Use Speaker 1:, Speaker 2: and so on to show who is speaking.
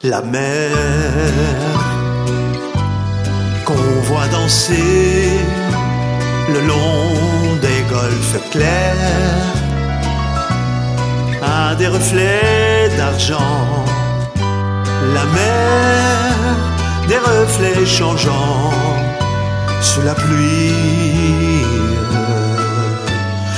Speaker 1: La mer qu'on voit danser le long des golfes clairs a des reflets d'argent. La mer, des reflets changeants sous la pluie